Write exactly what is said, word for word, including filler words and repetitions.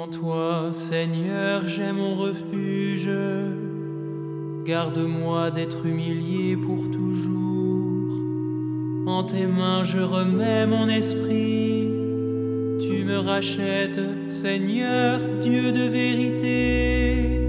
En toi, Seigneur, j'ai mon refuge. Garde-moi d'être humilié pour toujours. En tes mains, je remets mon esprit. Tu me rachètes, Seigneur, Dieu de vérité.